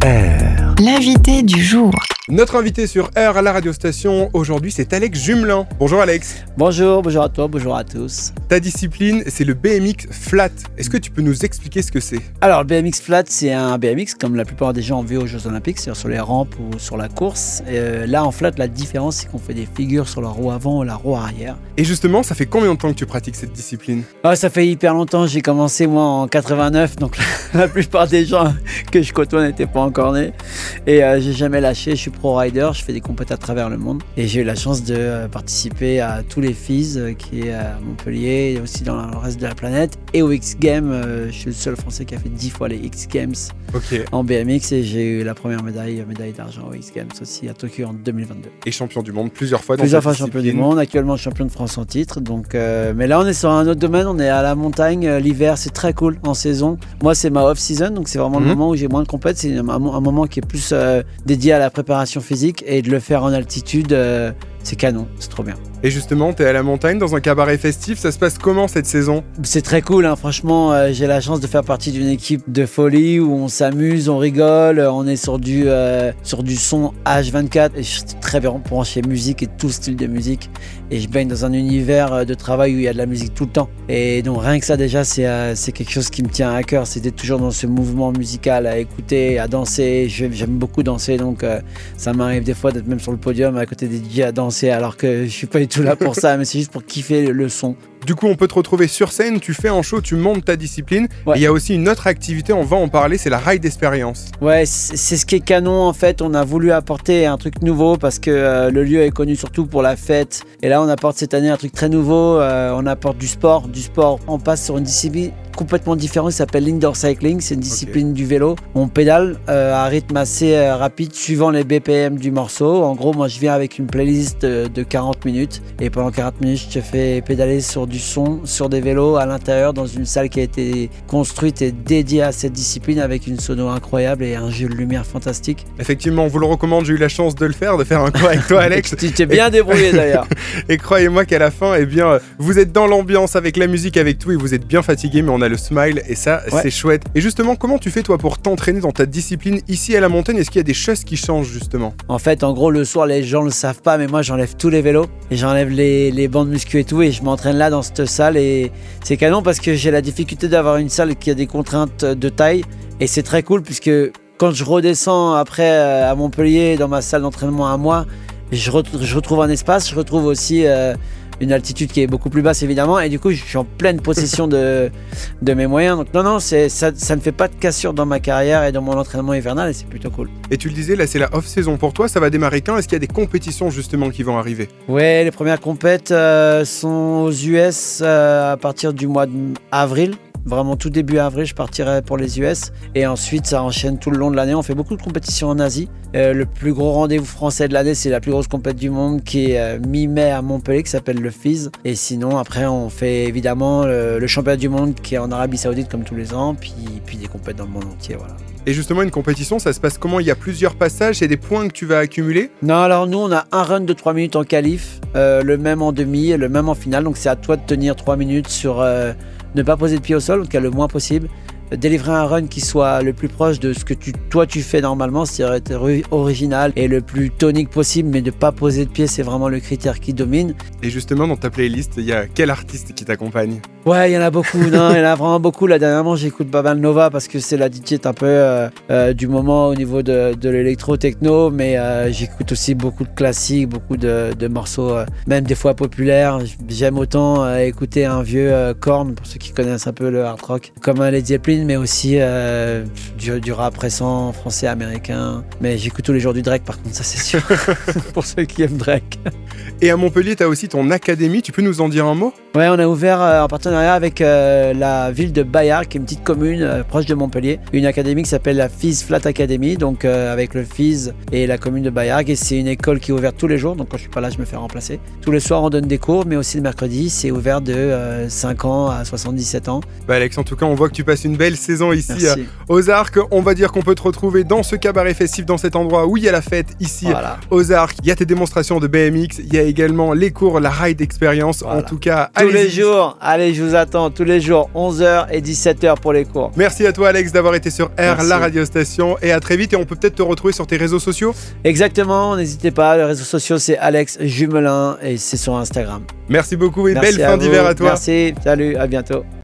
R. L'invité du jour. Notre invité sur R à la radiostation aujourd'hui, c'est Alex Jumelin. Bonjour Alex. Bonjour à toi, bonjour à tous. Ta discipline, c'est le BMX flat. Est-ce que tu peux nous expliquer ce que c'est ? Alors, le BMX flat, c'est un BMX comme la plupart des gens ont vu aux Jeux Olympiques, c'est-à-dire sur les rampes ou sur la course. Là, en flat, la différence, c'est qu'on fait des figures sur la roue avant ou la roue arrière. Et justement, ça fait combien de temps que tu pratiques cette discipline ? Ça fait hyper longtemps. J'ai commencé moi en 89, donc la plupart des gens que je côtoie n'étaient pas encore nés. Et j'ai jamais lâché. Je suis pro rider, je fais des compétitions à travers le monde. Et j'ai eu la chance de participer à tous les FIS qui est à Montpellier et aussi dans le reste de la planète. Et au X Games, je suis le seul Français qui a fait 10 fois les X Games en BMX et j'ai eu la première médaille d'argent au X Games aussi à Tokyo en 2022. Et champion du monde plusieurs fois dans Plusieurs cette fois discipline. champion du monde, actuellement champion de France en titre. Donc, mais là on est sur un autre domaine, on est à la montagne, l'hiver c'est très cool en saison. Moi c'est ma off-season, donc c'est vraiment le moment où j'ai moins de compètes, c'est un moment qui est plus dédié à la préparation physique et de le faire en altitude, c'est canon, c'est trop bien. Et justement, t'es à la montagne dans un cabaret festif, ça se passe comment cette saison ? C'est très cool, hein. Franchement, j'ai la chance de faire partie d'une équipe de folie où on s'amuse, on rigole, on est sur du son H24 et je suis très bien branché musique et tout style de musique et je baigne dans un univers de travail où il y a de la musique tout le temps et donc rien que ça déjà c'est quelque chose qui me tient à cœur, c'est d'être toujours dans ce mouvement musical à écouter, à danser, j'aime beaucoup danser donc ça m'arrive des fois d'être même sur le podium à côté des DJ à danser alors que je suis pas du tout là pour ça mais c'est juste pour kiffer le son. Du coup, on peut te retrouver sur scène, tu fais un show, tu montes ta discipline. Ouais. Et il y a aussi une autre activité, on va en parler, c'est la Ride Experience. Ouais, c'est ce qui est canon en fait. On a voulu apporter un truc nouveau parce que le lieu est connu surtout pour la fête. Et là, on apporte cette année un truc très nouveau. On apporte du sport. On passe sur une discipline complètement différente qui s'appelle l'indoor cycling. C'est une discipline du vélo. On pédale à rythme assez rapide suivant les BPM du morceau. En gros, moi, je viens avec une playlist de 40 minutes. Et pendant 40 minutes, je te fais pédaler sur du son, sur des vélos à l'intérieur dans une salle qui a été construite et dédiée à cette discipline avec une sono incroyable et un jeu de lumière fantastique. Effectivement, on vous le recommande, j'ai eu la chance de le faire, de faire un cours avec toi Alex. Tu t'es bien débrouillé d'ailleurs. Et croyez-moi qu'à la fin, vous êtes dans l'ambiance avec la musique, avec tout et vous êtes bien fatigué, mais on a le smile et ça, c'est chouette. Et justement, comment tu fais toi pour t'entraîner dans ta discipline ici à la montagne ? Est-ce qu'il y a des choses qui changent justement ? En fait, en gros, le soir, les gens le savent pas, mais moi, j'enlève tous les vélos et j'enlève les bandes muscu et tout et je m'entraîne là dans cette salle et c'est canon parce que j'ai la difficulté d'avoir une salle qui a des contraintes de taille et c'est très cool puisque quand je redescends après à Montpellier dans ma salle d'entraînement à moi, je retrouve un espace, je retrouve aussi une altitude qui est beaucoup plus basse évidemment et du coup je suis en pleine possession de mes moyens donc non ça ne fait pas de cassure dans ma carrière et dans mon entraînement hivernal et c'est plutôt cool. Et tu le disais là c'est la off-saison pour toi, ça va démarrer quand ? Est-ce qu'il y a des compétitions justement qui vont arriver ? Ouais, les premières compètes sont aux US à partir du mois d'avril. Vraiment tout début avril, je partirai pour les US et ensuite ça enchaîne tout le long de l'année. On fait beaucoup de compétitions en Asie. Le plus gros rendez-vous français de l'année, c'est la plus grosse compète du monde qui est mi-mai à Montpellier qui s'appelle le FIS. Et sinon après on fait évidemment le championnat du monde qui est en Arabie Saoudite comme tous les ans, puis des compètes dans le monde entier, voilà. Et justement, une compétition, ça se passe comment ? Il y a plusieurs passages, il y a des points que tu vas accumuler ? Non, alors nous, on a un run de 3 minutes en qualif, le même en demi et le même en finale. Donc c'est à toi de tenir 3 minutes sur ne pas poser de pied au sol, en tout cas le moins possible. Délivrer un run qui soit le plus proche de ce que toi tu fais normalement, c'est-à-dire être original et le plus tonique possible, mais de ne pas poser de pied, c'est vraiment le critère qui domine. Et justement, dans ta playlist, il y a quel artiste qui t'accompagne ? Ouais, il y en a beaucoup, il y en a vraiment beaucoup. Là, dernièrement, j'écoute Babal Nova parce que c'est la DJ un peu du moment au niveau de l'électro-techno, mais j'écoute aussi beaucoup de classiques, beaucoup de morceaux, même des fois populaires. J'aime autant écouter un vieux Korn, pour ceux qui connaissent un peu le hard rock, comme un Led Zeppelin, mais aussi du rap récent, français, américain. Mais j'écoute tous les jours du Drake, par contre, ça c'est sûr, pour ceux qui aiment Drake. Et à Montpellier, tu as aussi ton académie, tu peux nous en dire un mot ? Ouais, on a ouvert en partenariat avec la ville de Bayard, qui est une petite commune proche de Montpellier, une académie qui s'appelle la FIS Flat Academy, donc avec le FIS et la commune de Bayard. Et c'est une école qui est ouverte tous les jours, donc quand je suis pas là, je me fais remplacer. Tous les soirs, on donne des cours, mais aussi le mercredi, c'est ouvert de 5 ans à 77 ans. Bah Alex, en tout cas, on voit que tu passes une belle saison ici aux Arcs. On va dire qu'on peut te retrouver dans ce cabaret festif, dans cet endroit où il y a la fête, ici aux Arcs. Il y a tes démonstrations de BMX, il y a également les cours, la Ride Experience. En tout cas, tous les jours, allez jouer. je vous attends tous les jours, 11h et 17h pour les cours. Merci à toi Alex d'avoir été sur R, Merci. la radiostation, et à très vite. Et on peut peut-être te retrouver sur tes réseaux sociaux. Exactement, n'hésitez pas, les réseaux sociaux c'est Alex Jumelin et c'est sur Instagram. Merci beaucoup et Merci belle fin vous. d'hiver à toi. Merci, salut, à bientôt.